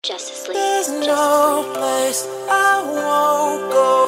Justice League. There's no place I won't go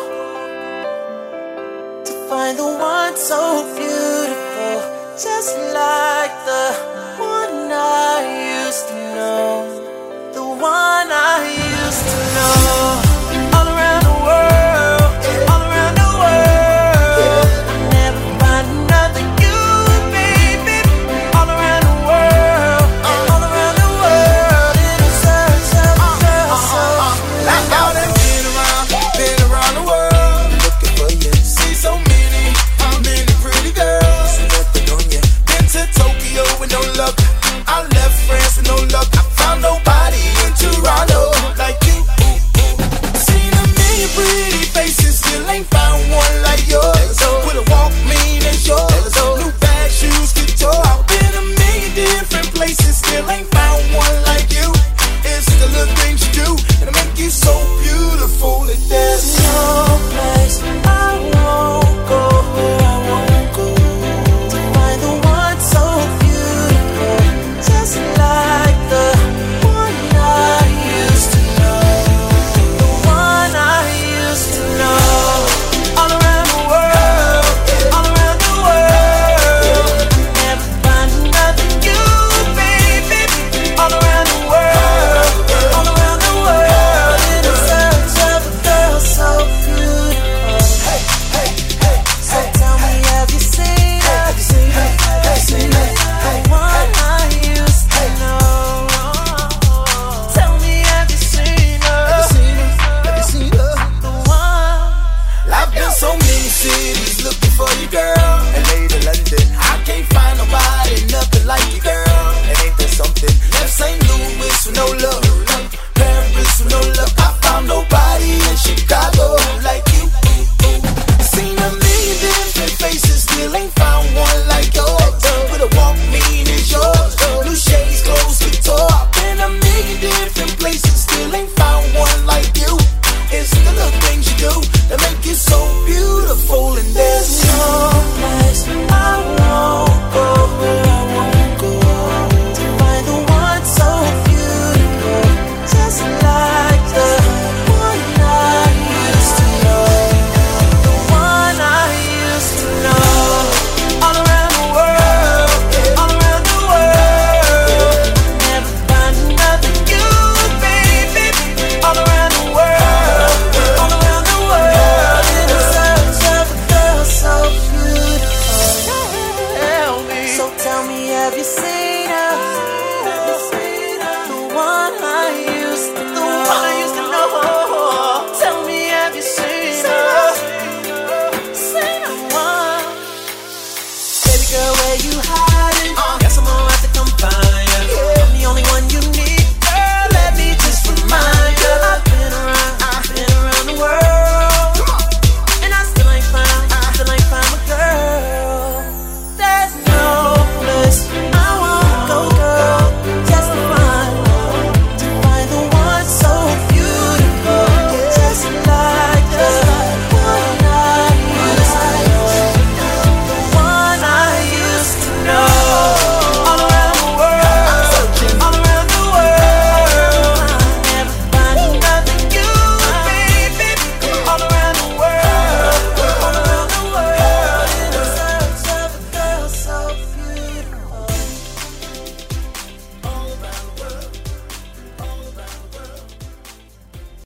to find the one so beautiful, just like the one I used to know, the one I used to know. All around the world, all around the world, I'll never find another you, baby. All around the world, all around the world, in a search of a girl so like all that been around the world, looking for you. See so many pretty girls, nothing on you. Been to Tokyo with no luck, I left France with no luck. I found nobody in Toronto like you. Seen a million pretty faces, still ain't found one like yours. With a walk mean as yours, new bag, shoes, guitar. I've been a million different places, still ain't found one like you. It's the little things you do, and it make you so beautiful. That there's